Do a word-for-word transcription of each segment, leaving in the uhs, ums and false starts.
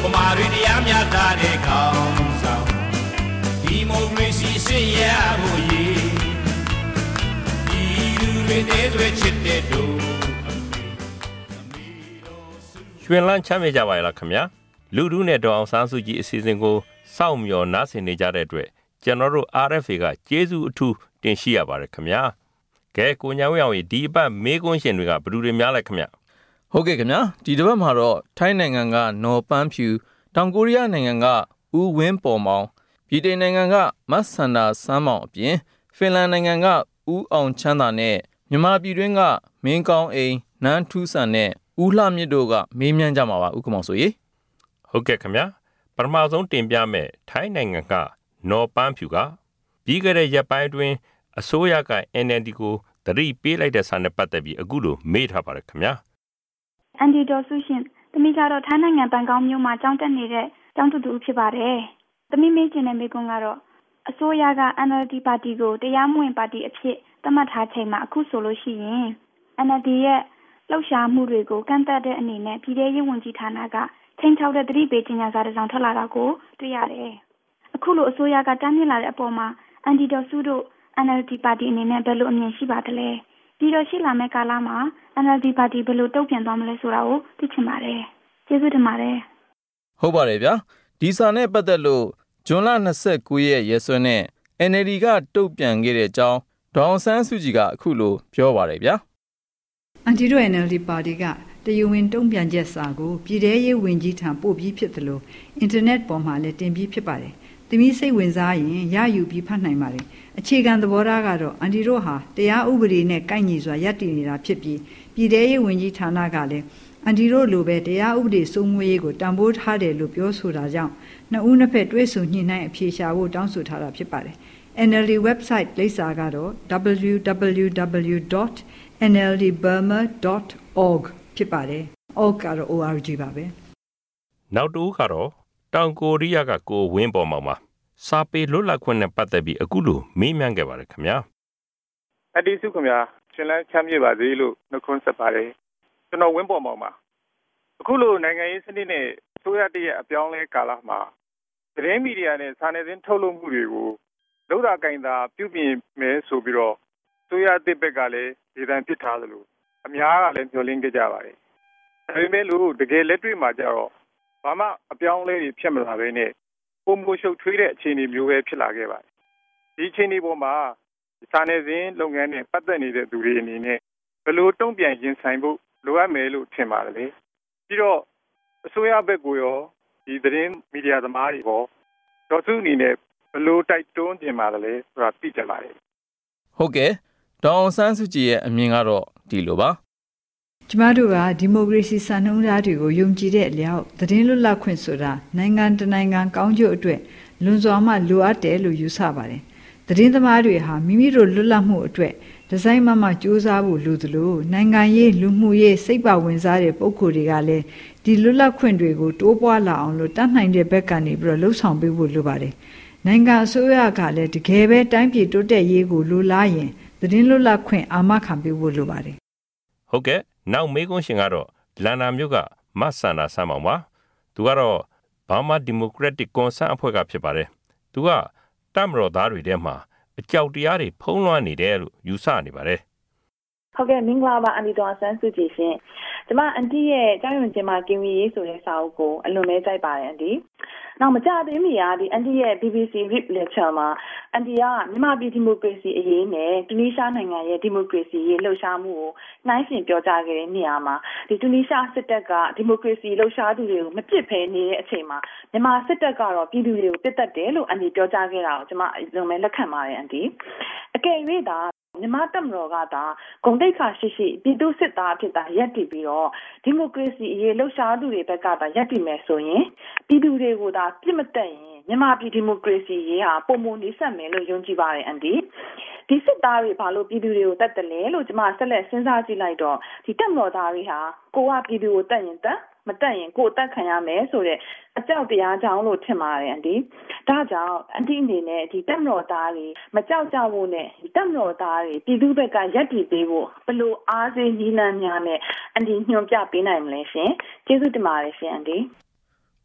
မာတွေတရားမျှတတဲ့ကောင်းဆောင်ဒီမိုကရေစီစင်ရဖို့ရည်ဒီလူတွေတဲ့ဆွဲချစ်တဲ့တို့ရွှင်လန်းချမ်းမြေကြပါရဲ့လားခင်ဗျာလူထုနဲ့ဒေါ်အောင်ဆန်းစုကြည်အစီအစဉ်ကိုစောင့်မျှော်နားဆင်နေကြတဲ့အတွက်ကျွန်တော်တို့ R F A ကကျေးဇူးအထူးတင်ရှိရပါတယ်ခင်ဗျာကဲကိုညာဝင်းအောင်ဒီအပတ်မေးခွန်းရှင်တွေကဘယ်သူတွေများလဲခင်ဗျဟုတ်ကဲ့ခင်ဗျာဒီတစ်ပတ်မှာတော့ထိုင်းနိုင်ငံကနော်ပန်းဖြူတောင်ကိုရီးယားနိုင်ငံကဦးဝင်းပေါ်မောင်ဗြိတိန်နိုင်ငံကမတ်ဆန္ဒဆန်းမောင်အပြင်ဖင်လန်နိုင်ငံကဦးအောင်ချမ်းသာနဲ့မြန်မာပြည်တွင်းကမင်းကောင်းအိမ်နန်းထူးဆန်နဲ့ဦးလှမြင့်တို့ကမေးမြန်းကြမှာပါဦးကမောင်ဆိုရေဟုတ်ကဲ့ခင်ဗျာပထမဆုံးတင်ပြမယ်ထိုင်းနိုင်ငံကနော်ပန်းဖြူကပြီးခဲ့တဲ့ရက်ပိုင်းအတွင်းအစိုးရက N L D ကိုသတိပေးလိုက်တဲ့စာနဲ့ပတ်သက်ပြီးအခုလိုမေးထားပါတယ်ခင်ဗျာအန်ဒီဒေါ်စုရှင်သမီးကတော့ထိုင်းနိုင်ငံဘန်ကောက်မြို့မှာကျောင်းတက်နေတဲ့ကျောင်းသူတူဖြစ်ပါတယ်သမီးမေးချင်တဲ့မေးခွန်းကတော့အစိုးရက N L D ပါတီကိုတရားမဝင်ပါတီအဖြစ်သတ်မှတ်ထားချိန်မှာအခုဆိုလို့ရှိရင် N L D ရဲ့လှုပ်ရှားမှုတွေကိုကန့်သတ်တဲ့အနေနဲ့ပြည်ထရေးဝန်ကြီးဌာနကချိန်ချောက်တဲ့သတိပေးကြေညာစာတစ်စောင်ထွက်လာတာကိုတွေ့ရတယ်အခုလိုအစိုးရကတမ်းမြင့်လာတဲ့အပေါ်မှာအန်ဒီဒေါ်စုတို့ N L D ပါတီအနေနဲ့ဘယ်လိုအမြင်ရှိပါသလဲပြီးတော့ရှိလာမယ့်ကာလမှာ N L D ပါတီဘယ်လိုတုံ့ပြန်သွားမလဲဆိုတာကိုသိချင်ပါတယ်ကျေးဇူးတင်ပါတယ်ဟုတ်ပါတယ်ဗျာဒီစာနဲ့ပတ်သက်လို့ဇွန်လ၂၉ရက်ရက်စွဲနဲ့ N L D ကတုံ့ပြန်ခဲ့တဲ့အကြောင်းဒေါအောင်ဆန်းစုကြည်ကအခုလိုပြောပါတယ်ဗျာအန်တီတို့ N L D ပါတီကတရားဝင်တုံ့ပြန်ချက်စာကိုပြည်ထရေးဝန်ကြီးထံပို့ပြီးဖြစ်သလိုအင်တာနက်ပေါ်မှာလည်းတင်ပြီးဖြစ်ပါတယ်။သမီးစိတ်ဝင်စားရင်ရယူပြီးဖတ်နိုင်ပါတယ်။အခြေခံသဘောထားကတော့အန်တီတို့ဟာတရားဥပဒေနဲ့ကိုက်ညီစွာရပ်တည်နေတာဖြစ်ပြီးပြည်ထရေးဝန်ကြီးဌာနကလည်းအန်တီတို့လိုပဲတရားဥပဒေစိုးမိုးရေးကိုတန်ဖိုးထားတယ်လို့ပြောဆိုတာကြောင့်နှစ်ဦးနှစ်ဖက်တွဲဆုံညှိနှိုင်းအဖြေရှာဖို့တောင်းဆိုထားတာဖြစ်ပါတယ်။ N L D website လိပ်စာကတော့ w w w dot n l d burma dot org ဖြစ်ပါတယ်။ org ကတော့ org ပါပဲ။နောက်တစ်ဦးကတော့တောင်ကိုရီးယားကကိုဝင်းပေါ်မောင်ပါစာပေလွတ်လပ်ခွင့်နဲ့ပတ်သက်ပြီးအခုလိုမေးမြန်းခဲ့ပါတယ်ခင်ဗျာ။အတီးစုခင်ဗျာရှင်လန်းချမ်းမြေပါစေလို့နှုတ်ခွန်းဆက်ပါတယ်။ကျွန်တော်ဝင်းပေါ်မောင်ပါအခုလိုနိုင်ငံရေးစနစ်နဲ့ဆိုရတရဲ့အပြောင်းလဲကာလမှာသတင်းမီဒီယာနဲ့စာနယ်ဇင်းထုတ်လုပ်မှုတွေကိုလောက်တာကင်တာပြုပြင်မယ်ဆိုပြီးတော့ဆိုရတဲ့ဘက်ကလည်းဒေသဖြစ်ထားသလိုအများကလည်းမျှော်လင့်ကြကြပါတယ်။ဒါပေမဲ့လို့တကယ်လက်တွေ့မှာကျတော့ဘာမှအပြောင်းလဲတွေဖြစ်မလာဘဲနဲ့ပုံမရှုပ်ထွေးတဲ့အခြေအနေမျိုးပဲဖြစ်လာခဲ့ပါတယ်။ဒီအခြေအနေပေါ်မှာစာနယ်ဇင်းလုပ်ငန်းနဲ့ပတ်သက်နေတဲ့သူတွေအနေနဲ့ဘယ်လိုတုံ့ပြန်ရင်ဆိုင်ဖို့လိုအပ်မယ်လို့ထင်ပါတယ်လေ။ပြီးတော့အစိုးရဘက်ကရောဒီသတင်းမီဒီယာသမားတွေရောဒေါ်စုအနေနဲ့ဘယ်လိုတိုက်တွန်းတင်ပါတယ်လဲဆိုတာသိကြပါတယ်။ဟုတ်ကဲ့ဒေါအောင်ဆန်းစုကြည်ရဲ့အမြင်ကတော့ဒီလိုပါကျမတို့ကဒီမိုကရေစီစံနှုန်းထားတွေကိုယုံကြည်တဲ့အလျောက်သတင်းလွတ်လပ်ခွင့်ဆိုတာနိုင်ငံတကာနိုင်ငံကောင်းကျိုးအတွက်လွန်စွာမှလိုအပ်တယ်လို့ယူဆပါတယ်။သတင်းသမားတွေဟာမိမိတို့လွတ်လပ်မှုအတွက်ဒီဇိုင်းမမစူးစမ်းဖို့လိုသလိုနိုင်ငံရေးလူမှုရေးစိတ်ပါဝင်စားတဲ့ပုဂ္ဂိုလ်တွေကလည်းဒီလွတ်လပ်ခွင့်တွေကိုတိုးပွားလာအောင်လို့တတ်နိုင်တဲ့ဘက်ကနေပြီးတော့လှုံ့ဆော်ပေးဖို့လိုပါတယ်။နိုင်ငံအစိုးရကလည်းတကယ်ပဲတိုင်းပြည်တိုးတက်ရေးကိုလိုလားရင်သတင်းလွတ်လပ်ခွင့်အာမခံပေးဖို့လိုပါတယ်။ဟုတ်ကဲ့နောက်မေးခွန်းရှင်ကတော့လန်နာမြို့ကမတ်ဆန္ဒဆမ်းမောင်ပါသူကတော့ဘာမာဒီမိုကရက်တစ်ကွန်ဆန်အဖွဲ့ကဖြစ်ပါတယ်သူကတပ်မတော်သားတွေထဲမှာအကြောက်တရားတွေဖုံးလွှမ်းနေတယ်လို့ယူဆနေပါတယ်ဟုတ်ကဲ့မင်္ဂလာပါအန်တီတော်ဆန်းစုကြည်ရှင်ကျမအန်တီရဲ့ကျောင်းရုံကျင်းမှာကင်ဝီရေးဆိုတဲ့စာအုပ်ကိုအလွန်ပဲကြိုက်ပါတယ်အန်တီနောက်မကြသေးမီကဒီအန်တီရဲ့ B B C Rip Lecture မှာအန်တီကမြန်မာပြည်ဒီမိုကရေစီအရေးနဲ့တူနီးရှားနိုင်ငံရဲ့ဒီမိုကရေစီရေးလှုပ်ရှားမှုကိုနှိုင်းယှဉ်ပြောကြားခဲ့တဲ့နေရာမှာဒီတူနီးရှားစစ်တပ်ကဒီမိုကရေစီလှုပ်ရှားသူတွေကိုမပစ်ဖဲနေတဲ့အချိန်မှာမြန်မာစစ်တပ်ကတော့ပြည်သူတွေကိုပစ်တတ်တယ်လို့အန်တီပြောကြားခဲ့တာကိုကျမအလွန်ပဲလက်ခံပါတယ်အန်တီအကယ်၍သာမြန်မာတပ်မတော်ကသာဂုဏ်သိက္ခာရှိရှိပြည်သူစစ်သားအဖြစ်သာရပ်တည်ပြီးတော့ဒီမိုကရေစီအရေးလှုပ်ရှားသူတွေဘက်ကသာရပ်တည်မယ်ဆိုရင်ပြည်သူတွေကိုသာပြစ်မတက်ရင်မြန်မာပြည်ဒီမိုကရေစီရေးဟာပုံမနေဆက်မယ်လို့ယုံကြည်ပါတယ်အန်တီဒီစစ်သားတွေဘာလို့ပြည်သူတွေကိုတတ်တယ်လဲလို့ကျမဆက်လက်စဉ်းစားကြည့်လိုက်တော့ဒီတပ်မတော်သားတွေဟာကိုကပြည်သူကိုတတ်ရင်တတ်မတက်ရင်ကိုယ်တက်ခံရမယ်ဆိုတဲ့အကြောက်တရားကြောင့်လို့ထင်ပါတယ်အန်တီဒါကြောင့်အန်တီအနေနဲ့ဒီတက်မတော်သားတွေမကြောက်ကြဖို့နဲ့တက်မတော်သားတွေပြည်သူဘက်ကရပ်တည်ပေးဖို့ဘယ်လိုအားစေးနည်းလမ်းများနဲ့အန်တီညွှန်ပြပေးနိုင်မလဲရှင်ကျေးဇူးတင်ပါတယ်ရှင်အန်တီ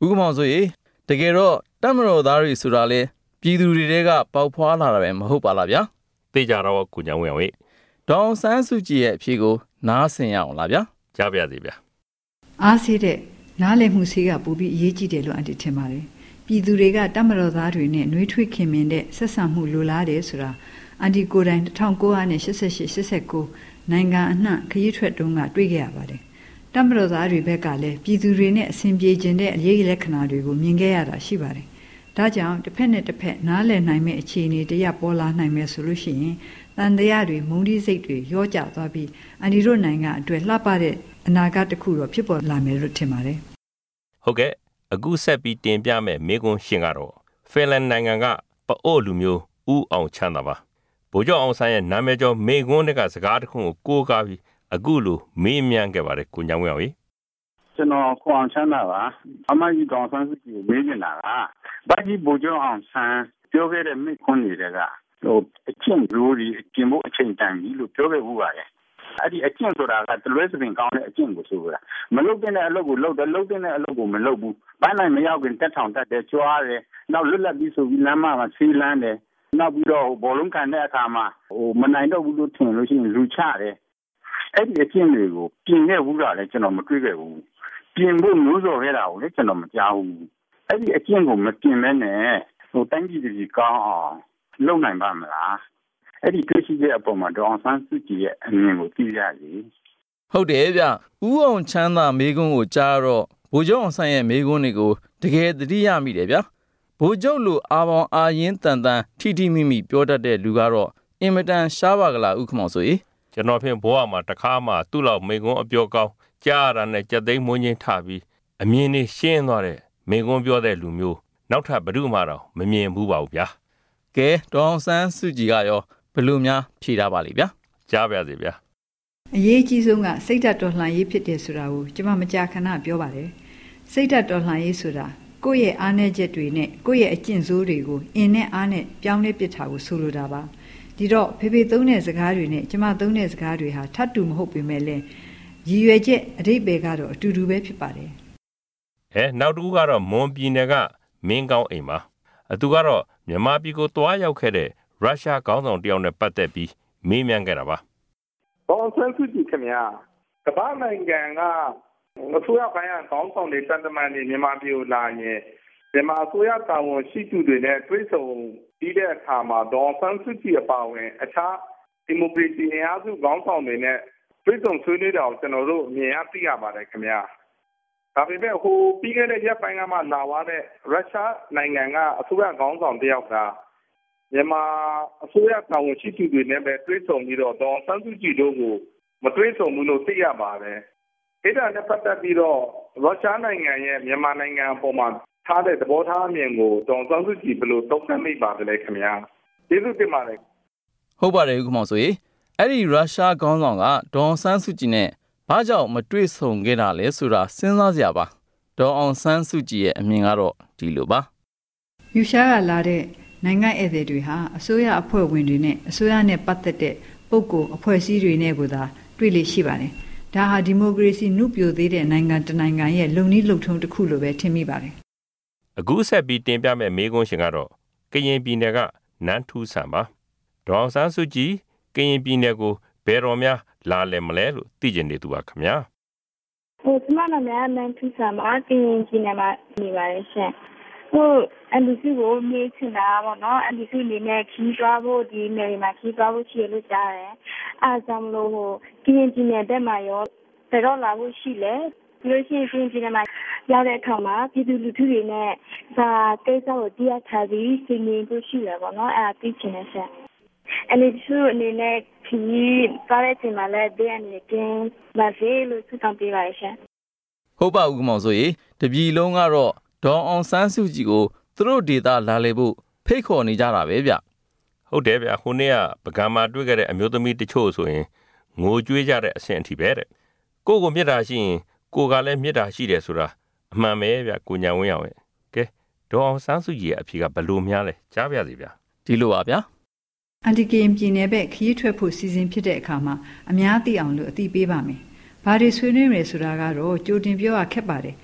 ဥက္ကမောင်ဆိုရင်တကယ်တော့တပ်မတော်သားတွေဆိုတာလေပြည်သူတွေကပေါက်ဖွာလာတာပဲမဟုတ်ပါလားဗျာသိကြတော့ကိုညောင်ဝင်းဝေးဒေါအောင်ဆန်းစုကြည်ရဲ့အဖြေကိုနားဆင်ရအောင်လားဗျာကြားပါရစေဗျာအားစေးတဲ့နားလည်မှုစေးကပိုပြီးအရေးကြီးတယ်လို့အန်တီထင်ပါတယ်ပြည်သူတွေကတပ်မတော်သားတွေနဲ့နှွေးထွေးခင်မင်တဲ့ဆက်ဆံမှုလိုလားတယ်ဆိုတာအန်တီကိုယ်တိုင်၁၉၈၈ ၈၉နိုင်ငံအနှံ့ခရီးထွက်တုန်းကတွေ့ခဲ့ရပါတယ်တပ်မတော်သားတွေဘက်ကလည်းပြည်သူတွေနဲ့အဆင်ပြေခြင်းတဲ့အရေးလက္ခဏာတွေကိုမြင်ခဲ့ရတာရှိပါတယ်ဒါကြောင့်တစ်ဖက်နဲ့တစ်ဖက်နားလည်နိုင်မဲ့အခြေအနေတရပေါ်လာနိုင်မယ်ဆိုလို့ရှိရင်တန်တရားတွေမုန်းတီးစိတ်တွေရောကျသွားပြီးအန်ဒီတို့နိုင်ငံအတွက်လှပတဲ့အနာဂတ်တစ်ခုတော့ဖြစ်ပေါ်လာမယ်လို့ထင်ပါတယ်ဟုတ်ကဲ့အခုဆက်ပြီးတင်ပြမဲ့မိကွန်းရှင်ကတော့ဖင်လန်နိုင်ငံကပအို့လူမျိုးဦးအောင်ချမ်းသာပါဗိုလ်ချုပ်အောင်ဆန်းရဲ့နာမည်ကျော်မိကွန်းတွေကစကားတစ်ခုကိုကိုးကားပြီးအခုလိုမေးမြန်းခဲ့ပါတယ်ကိုညောင်ဝင်းဝေးကျွန်တော်ခွန်အောင်ချမ်းသာပါအမကြီးတောင်ဆန်းစုကြည်ကိုမေးနေတာကဘာကြီးဗိုလ်ချုပ်အောင်ဆန်းပြောခဲ့တဲ့မိကွန်းတွေကဟိုအချင်းရိုးဒီကျင်ဖို့အချိန်တန်ပြီလို့ပြောခဲ့ဘူးပါရဲ့အဲ့ဒီအကျင့်ဆိုတာကတလွဲစပင်ကောင်းတဲ့အကျင့်ကိုဆိုလိုတာမလုပ်တဲ့အလုပ်ကိုလုပ်တယ်လုပ်တဲ့အလုပ်ကိုမလုပ်ဘူးဘိုင်းနိုင်မရောက်ခင်တက်ထောင်တက်တယ်ကြွားတယ်နောက်လွတ်လပ်ပြီးဆိုပြီးလမ်းမှာဆေးလန်းတယ်နောက်ပြီးတော့ဘောလုံးကန်တဲ့အခါမှာဟိုမနိုင်တော့ဘူးလို့ထင်လို့ရှိရင်လူချတယ်အဲ့ဒီအကျင့်တွေကိုပြင်ခဲ့ဘူးတာလည်းကျွန်တော်မတွေ့ခဲ့ဘူးပြင်ဖို့မျိုးစော်ခဲ့တာကိုလည်းကျွန်တော်မကြားဘူးအဲ့ဒီအကျင့်ကိုမပြင်မဲနဲ့ဟိုတိုင်းပြည်ကြီးကောင်းအောင်လုပ်နိုင်ပါမလားအဲ့ဒီတွေ့ရှိတဲ့အပေါ်မှာဒေါအောင်ဆန်းစုကြည်ရဲ့အမြင်ကိုသိရစီဟုတ်တယ်ဗျဦးအောင်ချမ်းသာမေးခွန်းကိုကြားတော့ဗိုလ်ချုပ်အောင်ဆန်းရဲ့မေးခွန်းတွေကိုတကယ်သတိရမိတယ်ဗျဗိုလ်ချုပ်လိုအာပေါင်းအာရင်တန်တန်ထိထိမိမိပြောတတ်တဲ့လူကတော့အင်မတန်ရှားပါကလားဥက္ကမောင်ဆိုရင်ကျွန်တော်ဖြင့်ဘဝမှာတစ်ခါမှသူ့လောက်မေးခွန်းအပြောကောင်းကြားရတာနဲ့ကြက်သိမ်းမွန်းချင်းထပြီးအမြင်နဲ့ရှင်းသွားတဲ့မေးခွန်းပြောတဲ့လူမျိုးနောက်ထပ်ဘယ်သူမှတော့မမြင်ဘူးပါဘူးဗျာကဲဒေါအောင်ဆန်းစုကြည်ကရောဘယ်လိုများဖြေတာပါလိမ့်ဗျာကြားပါစေဗျာအရေးကြီးဆုံးကစိတ်ဓာတ်တော်လှန်ရေးဖြစ်တယ်ဆိုတာကိုကျွန်မမကြာခဏပြောပါတယ်စိတ်ဓာတ်တော်လှန်ရေးဆိုတာကိုယ့်ရဲ့အားနည်းချက်တွေနဲ့ကိုယ့်ရဲ့အကျင့်ဆိုးတွေကိုအင်းနဲ့အားနဲ့ပြောင်းလဲပစ်တာကိုဆိုလိုတာပါဒီတော့ဖေဖေသုံးတဲ့စကားတွေနဲ့ကျွန်မသုံးတဲ့စကားတွေဟာထပ်တူမဟုတ်ပေမဲ့လည်းရည်ရွယ်ချက်အဓိပ္ပာယ်ကတော့အတူတူပဲဖြစ်ပါတယ်အဲနောက်တစ်ခုကတော့မွန်ပြည်နယ်ကမင်းကောင်းအိမ်ပါအတူကတော့မြန်မာပြည်ကိုတွားရောက်ခဲ့တဲ့ရုရှားခေါင်းဆောင်တယောက်နဲ့ပတ်သက်ပြီးမေးမြန်းခဲ့တာပါဒေါအောင်ဆန်းစုကြည်ခင်ဗျာကမ္ဘာနိုင်ငံကအစိုးရပိုင်းကခေါင်းဆောင်တွေတန်တမန်တွေမြန်မာပြည်ကိုလာရင်မြန်မာအစိုးရတာဝန်ရှိသူတွေနဲ့တွေ့ဆုံပြီးတဲ့အခါမှာဒေါအောင်ဆန်းစုကြည်အပါအဝင်အခြားဒီမိုကရေစီအင်အားစုခေါင်းဆောင်တွေနဲ့တွေ့ဆုံဆွေးနွေးတာကိုကျွန်တော်တို့အမြင်အသိရပါတယ်ခင်ဗျာဒါပေမဲ့ဟိုပြီးခဲ့တဲ့ရက်ပိုင်းကမှလာသွားတဲ့ရုရှားနိုင်ငံကအစိုးရခေါင်းဆောင်တယောက်ကမြန်မာအစိုးရတာဝန်ရှိသူတွေနဲ့ပဲတွေ့ဆုံပြီးတော့ဒေါအောင်ဆန်းစုကြည်တို့ကိုမတွေ့ဆုံဘူးလို့သိရပါတယ်အဲ့ဒါနဲ့ပတ်သက်ပြီးတော့ရုရှားနိုင်ငံရဲ့မြန်မာနိုင်ငံအပေါ်မှာထားတဲ့သဘောထားအမြင်ကိုဒေါအောင်ဆန်းစုကြည်ဘယ်လိုသုံးသပ်မိပါသလဲခင်ဗျာကျေးဇူးတင်ပါတယ်ဟုတ်ပါတယ်ဥက္ကမောင်ဆိုရင်အဲ့ဒီရုရှားခေါင်းဆောင်ကဒေါအောင်ဆန်းစုကြည်နဲ့ဘာကြောင့်မတွေ့ဆုံခဲ့တာလဲဆိုတာစဉ်းစားစရာပါဒေါအောင်ဆန်းစုကြည်ရဲ့အမြင်ကတော့ဒီလိုပါယူရှားကလာတဲ့နိုင်ငံဧည့်သည်တွေဟာအစိုးရအဖွဲ့ဝင်တွေနဲ့အစိုးရနဲ့ပတ်သက်တဲ့ပုဂ္ဂိုလ်အဖွဲ့အစည်းတွေနဲ့ကိုသာတွေ့လိမ့်ရှိပါတယ်ဒါဟာဒီမိုကရေစီနှုတ်ပြိုသေးတဲ့နိုင်ငံတစ်နိုင်ငံရဲ့လုံနည်းလုံထုံးတစ်ခုလိုပဲထင်မိပါတယ်အခုဆက်ပြီးတင်ပြမယ့်မေးခွန်းရှင်ကတော့ကရင်ပြည်နယ်ကနန်းထူးဆန်ပါဒေါအောင်ဆန်းစုကြည်ကရင်ပြည်နယ်ကိုဘယ်တော်များလာလဲမလဲလို့သိကျင်နေသူပါခင်ဗျာဟိုကျွန်မနာမည်နန်းထူးဆန်ပါကရင်ပြည်နယ်မှာနေပါတယ်ရှင်ဟိုအန်ဒီစီကိုမေးချင်တာပေါ့နော်အန်ဒီစီနေနဲ့ခီးသွားဖို့ဒီနယ်မှာခီးသွားဖို့ရှိရလို့ကြားတယ်အားကြောင့်လို့ဟိုကရင်ပြည်နယ်တက်မှာရောဘယ်တော့လာဖို့ရှိလဲပြီးလို့ရှိရင်ကရင်ပြည်နယ်မှာရောက်တဲ့အခါမှာပြည်သူလူထုတွေနဲ့ဒါကိစ္စကိုတရားထားပြီးစီမံဖို့ရှိရပေါ့နော်အဲ့ဒါသိချင်တယ်ရှင်အဲ့ဒီသူအနေနဲ့ခီးသွားတဲ့ချိန်မှာလည်းဒီအနေနဲ့ကျင်းပါစေလို့ဆုတောင်းပေးပါရရှင်ဟုတ်ပါဦးကမောင်ဆိုရင်တပြည်လုံးကတော့ဒေါအောင်ဆန်းစုကြည်ကိုသူတို့ဒေသလာလေဖို့ဖိတ်ခေါ်နေကြတာပဲဗျဟုတ်တယ်ဗျဟိုနေ့ကပကံမှာတွေ့ခဲ့တဲ့အမျိုးသမီးတချို့ဆိုရင်ငိုကြွေးကြတဲ့အဆင့်အထိပဲတဲ့ကိုကိုမြစ်တာရှိရင်ကိုကလည်းမြစ်တာရှိတယ်ဆိုတာအမှန်ပဲဗျကိုညာဝင်းအောင်ရဲ့ကဲဒေါအောင်ဆန်းစုကြည်ရဲ့အဖြေကဘယ်လိုများလဲကြားပါရစေဗျဒီလိုပါဗျာအန်တီကရင်ပြည်နယ်ဘက်ခရီးထွက်ဖို့စီစဉ်ဖြစ်တဲ့အခါမှာအများသိအောင်လို့အသိပေးပါမယ်ဘာတွေဆွေးနွေးရလဲဆိုတာကတော့ကြိုတင်ပြောရခက်ပါတယ်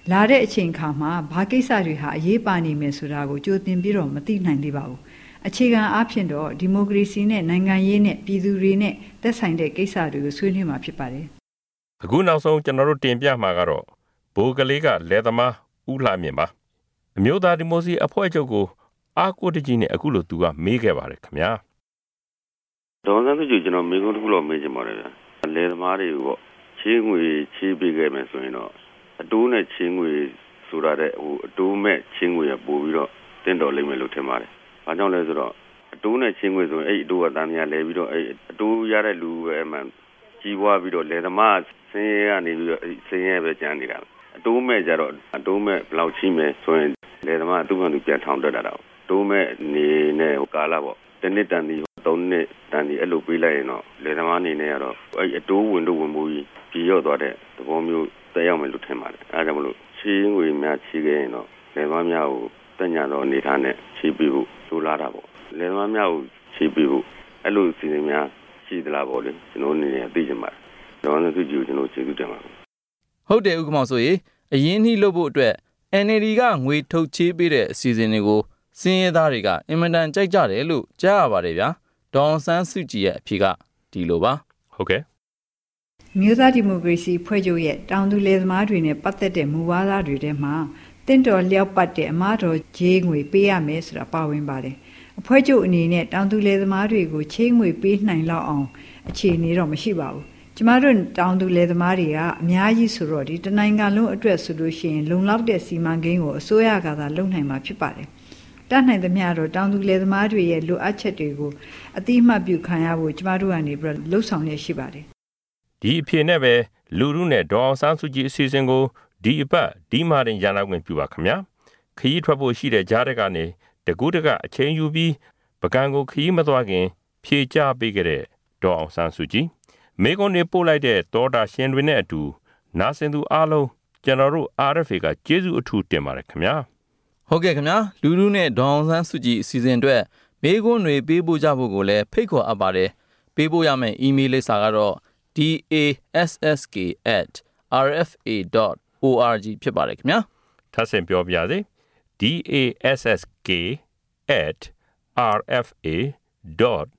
လာတဲ့အချိန်ခါမှာဘာကိစ္စတွေဟာအရေးပါနေမယ်ဆိုတာကိုကြိုတင်ပြီးတော့မသိနိုင်သေးပါဘူးအခြေခံအားဖြင့်တော့ဒီမိုကရေစီနဲ့နိုင်ငံရေးနဲ့ပြည်သူတွေနဲ့သက်ဆိုင်တဲ့ကိစ္စတွေကိုဆွေးနွေးမှာဖြစ်ပါတယ်အခုနောက်ဆုံးကျွန်တော်တို့တင်ပြမှာကတော့ဘိုးကလေးကလယ်သမားဦးလှမြင့်ပါအမျိုးသားဒီမိုကရေစီအဖွဲ့ချုပ်ကိုအားကိုးတကြီးနဲ့အခုလိုသူကမေးခဲ့ပါတယ်ခင်ဗျာဒေါ်စန်းစုကြည်ကျွန်တော်မေးခွန်းတစ်ခုတော့မေးချင်ပါတယ်ဗျာလယ်သမားတွေပေါ့ချေးငွေချေးပေးခဲ့မယ်ဆိုရင်တော့အတိုးနဲ့ချေးငွေဆိုတာတဲ့ဟိုအတိုးမဲ့ချေးငွေရပို့ပြီးတော့တင်းတော်လိမ့်မယ်လို့ထင်ပါတယ်ဘာကြောင့်လဲဆိုတော့အတိုးနဲ့ချေးငွေဆိုရင်အဲ့အတိုးကတန်းများလဲပြီးတော့အဲ့အတိုးရတဲ့လူပဲမှကြီးပွားပြီးတော့လယ်သမားဆင်းရဲကနေပြီးတော့ဆင်းရဲပဲကျန်နေတာအတိုးမဲ့ကြတော့အတိုးမဲ့ဘယ်လောက်ချိမယ်ဆိုရင်လယ်သမားအတူကတူပြန်ထောင်တက်တာတော့တိုးမဲ့နေနဲ့ဟိုကာလာပေါ့တနစ်တန်ဒီသုံးနှစ်တန်ဒီအဲ့လိုပေးလိုက်ရင်တော့လယ်သမားအနေနဲ့ကတော့အဲ့အတိုးဝင်တို့ဝင်မှုကြီးပြေရော့သွားတဲ့သဘောမျိုးတက်ရောက်မယ်လို့ထင်ပါတယ်အဲဒါကြောင့်မလို့ချေးငွေများချေးခဲ့ရင်တော့လယ်သမားများကိုတက်ညာတော့အနေထားနဲ့ချေးပေးဖို့လိုလားတာပေါ့လယ်သမားများကိုချေးပေးဖို့အဲ့လိုစီစဉ်များရှိသလားပေါ့လေကျွန်တော်အနေနဲ့သိချင်ပါတယ်ဒေါ်စန်းစုကြည်ကိုကျွန်တော်ကျေးဇူးတင်ပါတယ်ဟုတ်တယ်ဥက္ကမောင်ဆိုရင်အရင်နှိလို့ဖို့အတွက် အန် အယ် ဒီ ကငွေထုတ်ချေးပေးတဲ့အစီအစဉ်တွေကိုစင်းရဲသားတွေကအင်မတန်ကြိုက်ကြတယ်လို့ကြားရပါတယ်ဗျာဒေါ်စန်းစုကြည်ရဲ့အဖြေကဒီလိုပါဟုတ်ကဲ့မြို့သားဒီမိုကရေစီဖွဲ့ချုပ်ရဲ့တောင်သူလယ်သမားတွေနဲ့ပတ်သက်တဲ့မူဝါဒတွေထဲမှာတင့်တော်လျောက်ပတ်တဲ့အမားတော်ဂျေးငွေပေးရမယ်ဆိုတာပါဝင်ပါတယ်အဖွဲ့ချုပ်အနေနဲ့တောင်သူလယ်သမားတွေကိုချေးငွေပေးနိုင်လောက်အောင်အခြေအနေတော့မရှိပါဘူးကျမတို့တောင်သူလယ်သမားတွေကအများကြီးဆိုတော့ဒီတနိုင်ငံလုံးအတွက်ဆိုလို့ရှိရင်လုံလောက်တဲ့စီမံကိန်းကိုအစိုးရကသာလုပ်နိုင်မှာဖြစ်ပါတယ်တတ်နိုင်သမျှတော့တောင်သူလယ်သမားတွေရဲ့လိုအပ်ချက်တွေကိုအတိအမှတ်ပြုခံရဖို့ကျမတို့ကနေပြီးလှုပ်ဆောင်ရရှိပါတယ်ဒီအဖြစ်နဲ့ပဲလူလူနဲ့ဒေါ်အောင်ဆန်းစုကြည်အစီအစဉ်ကိုဒီအပတ်ဒီမာတင်ရန်လောက်ဝင်ပြပါခင်ဗျာခရီးထွက်ဖို့ရှိတဲ့ကြားတဲ့ကနေတကူးတကအချိန်ယူပြီးပကံကိုခရီးမသွားခင်ဖြေချပေးခဲ့တဲ့ဒေါ်အောင်ဆန်းစုကြည်မေကွန်နေပို့လိုက်တဲ့တောတာရှင်တွေနဲ့အတူနာဆင်သူအားလုံးကျွန်တော်တို့ အာရ် အက်ဖ် အေ ကကျေးဇူးအထူးတင်ပါတယ်ခင်ဗျာဟုတ်ကဲ့ခင်ဗျာလူလူနဲ့ဒေါ်အောင်ဆန်းစုကြည်အစီအစဉ်အတွက်မေကွန်တွေပေးပို့ကြဖို့ကိုလည်းဖိတ်ခေါ်အပ်ပါတယ်ပေးပို့ရမယ့် email လိပ်စာကတော့ d a s s k at r f a dot org ဖြစ်ပါတယ်ခင်ဗျာထပ်ဆင့်ပြောပြရစေ d a s s k at r f a dot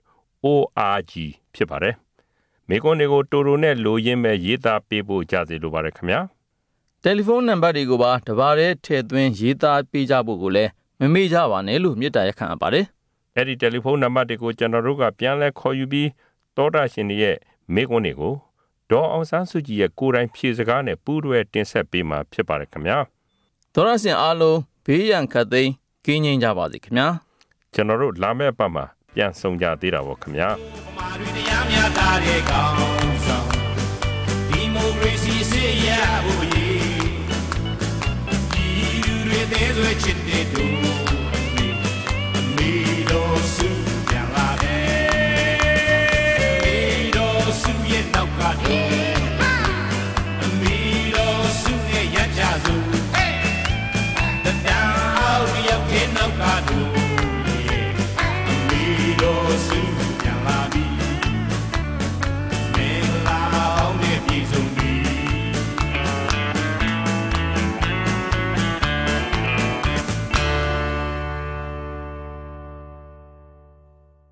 org ဖြစ်ပါတယ်မေကွန်တွေကိုတိုတိုနဲ့လိုရင်းမဲ့ရေးသားပေးဖို့ကြစေလိုပါတယ်ခင်ဗျာတယ်လီဖုန်းနံပါတ်တွေကိုပါတပါးတည်းထည့်သွင်းရေးသားပေးကြဖို့ကိုလည်းမမေ့ကြပါနဲ့လို့မေတ္တာရက်ခံအပ်ပါတယ်အဲ့ဒီတယ်လီဖုန်းနံပါတ်တွေကိုကျွန်တော်တို့ကပြန်လဲခေါ်ယူပြီးတောတာရှင်တွေရဲ့မေကွန်တွေကိုဒေါ်အောင်ဆန်းစုကြည်ရဲ့ကိုယ်တိုင်ဖြေစကားနဲ့ပူးတွဲတင်ဆက်ပေးမှာဖြစ်ပါတယ်ခင်ဗျာသောရရှင်အားလုံးဘေးရန်ခတ်သိမ်းကင်းငြိမ်းကြပါစေခင်ဗျာကျွန်တော်တို့လာမယ့်ပတ်မှာပြန်ဆုံကြသေးတာပေါ့ခင်ဗျာဒီမိုကရေစီစေရဖို့ရည်ဒီလူတွေသေးစွဲချစ်တဲ့သူမီတော်စုပြန်လာတယ်မီတော်စုရဲ့နောက်က